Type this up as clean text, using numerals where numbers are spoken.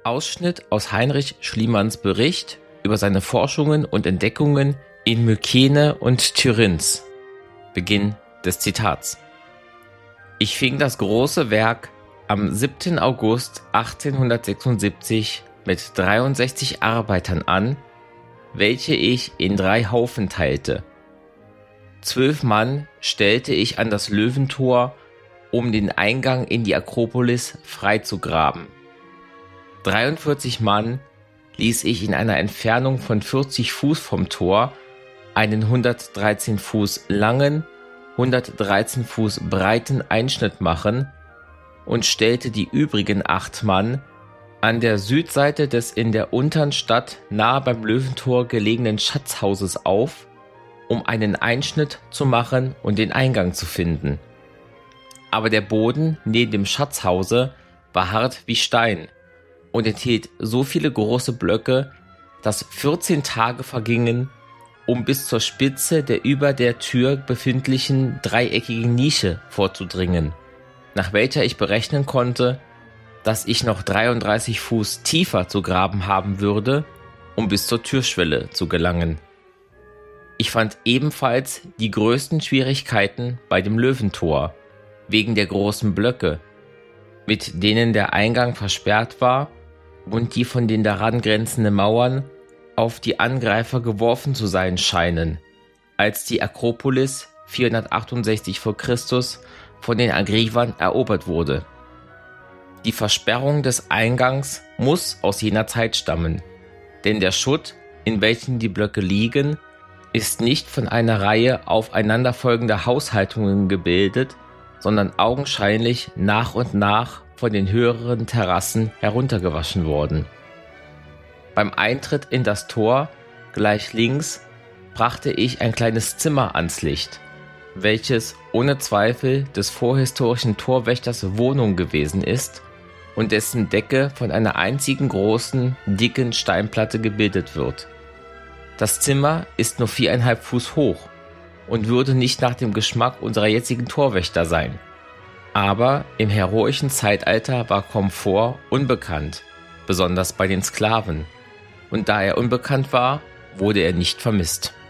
Ausschnitt aus Heinrich Schliemanns Bericht über seine Forschungen und Entdeckungen in Mykene und Tyrinth. Beginn des Zitats. Ich fing das große Werk am 7. August 1876 mit 63 Arbeitern an, welche ich in 3 Haufen teilte. 12 Mann stellte ich an das Löwentor, um den Eingang in die Akropolis freizugraben. 43 Mann ließ ich in einer Entfernung von 40 Fuß vom Tor einen 113 Fuß langen, 113 Fuß breiten Einschnitt machen und stellte die übrigen 8 Mann an der Südseite des in der unteren Stadt nahe beim Löwentor gelegenen Schatzhauses auf, um einen Einschnitt zu machen und den Eingang zu finden. Aber der Boden neben dem Schatzhause war hart wie Stein und enthielt so viele große Blöcke, dass 14 Tage vergingen, um bis zur Spitze der über der Tür befindlichen dreieckigen Nische vorzudringen, nach welcher ich berechnen konnte, dass ich noch 33 Fuß tiefer zu graben haben würde, um bis zur Türschwelle zu gelangen. Ich fand ebenfalls die größten Schwierigkeiten bei dem Löwentor, wegen der großen Blöcke, mit denen der Eingang versperrt war und die von den daran grenzenden Mauern auf die Angreifer geworfen zu sein scheinen, als die Akropolis 468 v. Chr. Von den Argivern erobert wurde. Die Versperrung des Eingangs muss aus jener Zeit stammen, denn der Schutt, in welchem die Blöcke liegen, ist nicht von einer Reihe aufeinanderfolgender Haushaltungen gebildet, sondern augenscheinlich nach und nach von den höheren Terrassen heruntergewaschen worden. Beim Eintritt in das Tor, gleich links, brachte ich ein kleines Zimmer ans Licht, welches ohne Zweifel des vorhistorischen Torwächters Wohnung gewesen ist und dessen Decke von einer einzigen großen, dicken Steinplatte gebildet wird. Das Zimmer ist nur 4,5 Fuß hoch und würde nicht nach dem Geschmack unserer jetzigen Torwächter sein. Aber im heroischen Zeitalter war Komfort unbekannt, besonders bei den Sklaven. Und da er unbekannt war, wurde er nicht vermisst.